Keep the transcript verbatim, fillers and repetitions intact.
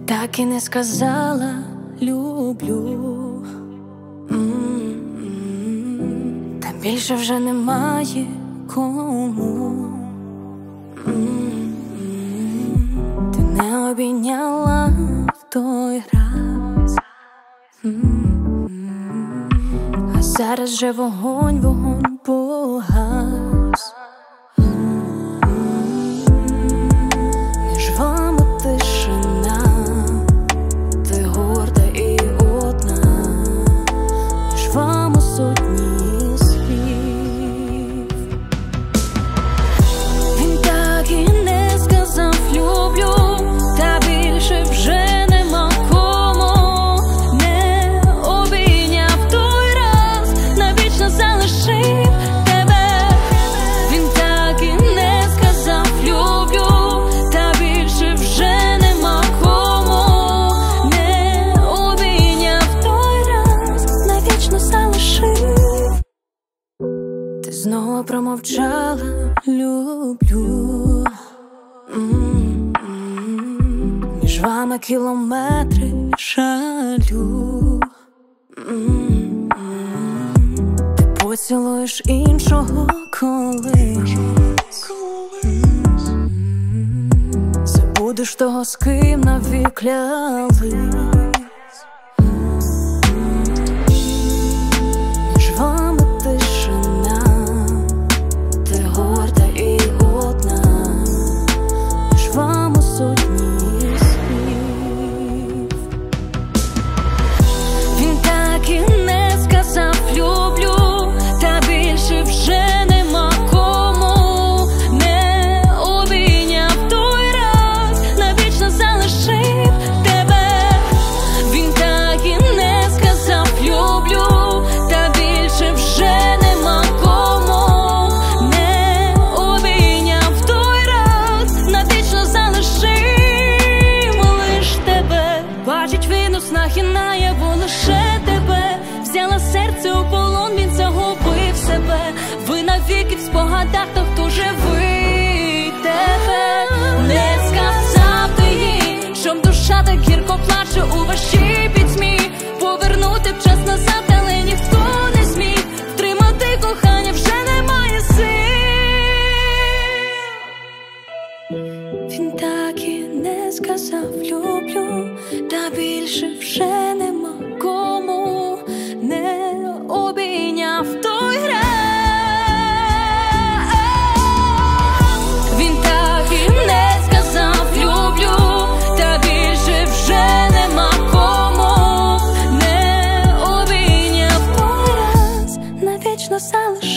так і не сказала люблю. М-м-м. Та більше вже немає кому. М-м-м. Ти не обійняла в той раз. М-м-м. А зараз же вогонь, вогонь погас. Між вами тишина, ти горда і одна, між вами сотні слів. Він так і не сказав люблю, та більше вже нема кому. Не обійняв той раз, навічно залишив тебе. Він так і не сказав люблю, та більше вже нема кому. Не обійняв той раз, навічно залишив. Ти знову промовчала люблю. М-м-м. Між вами кілометри жалю. М-м-м. Ти поцілуєш іншого колись. М-м-м. Забудеш того, з ким навік клялись. Між вами тишина, ти горда і одна, між вами сотні слів. Він так і не сказав люблю, та більше вже нема кому. Не обійняв той раз, навічно залишив тебе. Він так і не сказав люблю, та більше вже нема кому. Не обійняв той раз, навічно залишив лиш тебе. Бачить він у снах і наяву лише тебе. Взяла серце у полон, він загубив себе. Ви навіки в спогадах, то хто живий тебе. Не сказав ти їй, щоб душа так гірко плаче у вашій пітьмі. Повернути б час назад, але ніхто не зміг. Втримати кохання вже немає сил. Він так і не сказав люблю, та більше вже нема кому. Не обійняв той раз. Він так і не сказав люблю, та більше вже нема кому. Не обійняв той раз, навічно залишив.